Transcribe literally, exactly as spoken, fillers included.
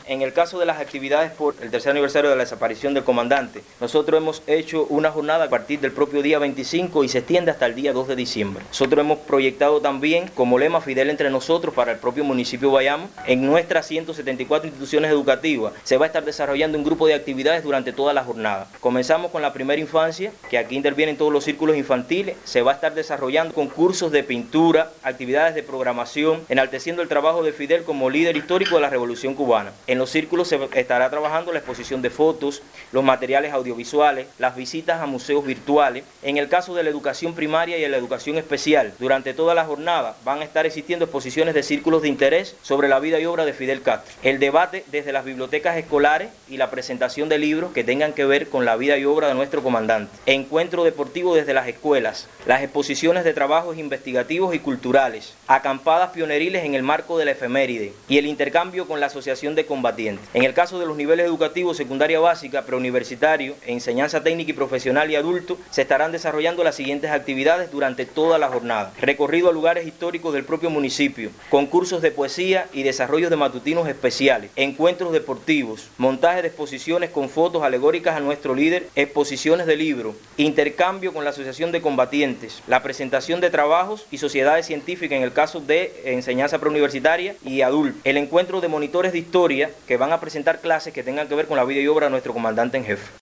En el caso de las actividades por el tercer aniversario de la desaparición del comandante, nosotros hemos hecho una jornada a partir del propio día veinticinco y se extiende hasta el día dos de diciembre. Nosotros hemos proyectado también como lema Fidel entre nosotros para el propio municipio de Bayamo. En nuestras ciento setenta y cuatro instituciones educativas se va a estar desarrollando un grupo de actividades durante toda la jornada. Comenzamos con la primera infancia, que aquí intervienen todos los círculos infantiles. Se va a estar desarrollando concursos de pintura, actividades de programación, enalteciendo el trabajo de Fidel como líder histórico de la Revolución Cubana. En los círculos se estará trabajando la exposición de fotos, los materiales audiovisuales, las visitas a museos virtuales. En el caso de la educación primaria y de la educación especial, durante toda la jornada van a estar existiendo exposiciones de círculos de interés sobre la vida y obra de Fidel Castro. El debate desde las bibliotecas escolares y la presentación de libros que tengan que ver con la vida y obra de nuestro comandante. Encuentro deportivo desde las escuelas, las exposiciones de trabajos investigativos y culturales, acampadas pioneriles en el marco de la efeméride y el intercambio con la Asociación de Combatientes. En el caso de los niveles educativos, secundaria básica, preuniversitario, enseñanza técnica y profesional y adulto, se estarán desarrollando las siguientes actividades durante toda la jornada. Recorrido a lugares históricos del propio municipio, concursos de poesía y desarrollos de matutinos especiales, encuentros deportivos, montaje de exposiciones con fotos alegóricas a nuestro líder, exposiciones de libros, intercambio con la Asociación de Combatientes, la presentación de trabajos y sociedades científicas en el caso de enseñanza preuniversitaria y adulto, el encuentro de monitores de historia que van a presentar clases que tengan que ver con la vida y obra de nuestro comandante en jefe.